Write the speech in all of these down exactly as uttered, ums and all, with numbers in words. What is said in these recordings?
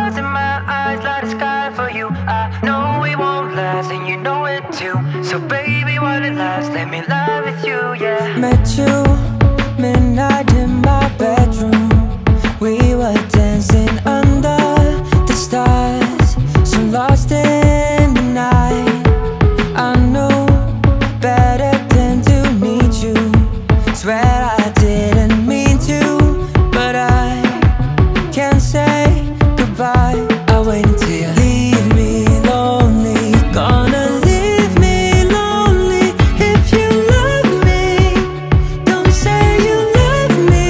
stars in my eyes, light the sky for you. I know it won't last, and you know it too. So baby, while it lasts, let me lie with you, yeah. Met you midnight in my bedroom. We were dancing under the stars, so lost in the night. I knew better than to meet you. Swear I didn't mean to, but I can't say goodbye. I'll wait until you leave me lonely. Gonna leave me lonely. If you love me, don't say you love me.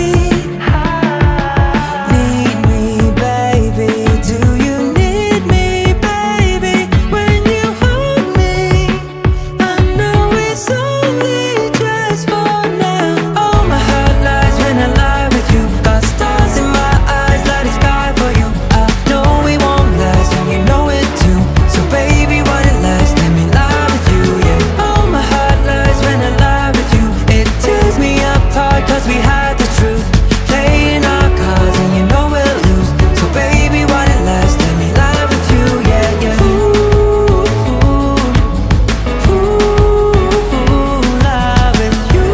Need me, baby. Do you need me, baby? When you hold me, I know it's only just for now. Oh, my heart lies when I lie with you. Got stars in my eyes, light the sky for you. I know we won't last, and you know it too. So baby, while it lasts, let me lie with you, yeah. Oh, my heart lies when I lie with you. It tears me apart, cause we had the truth. Playing our cards, and you know we'll lose. So baby, while it lasts, let me lie with you, yeah, yeah. Ooh, ooh, ooh, lie with you.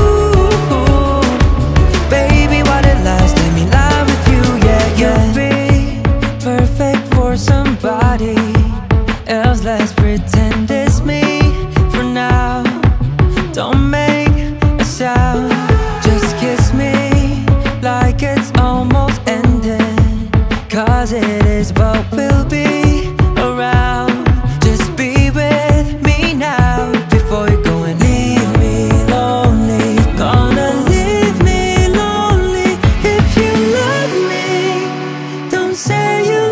Baby, while it lasts, let me lie with you, yeah, yeah. You'll be perfect for somebody else. Let's pretend it's me for now. Don't make a sound. Just kiss me like it's almost ending, cause it is, but we'll be around. Just be with me now before you go and leave me lonely. Gonna leave me lonely. If you love me, don't say you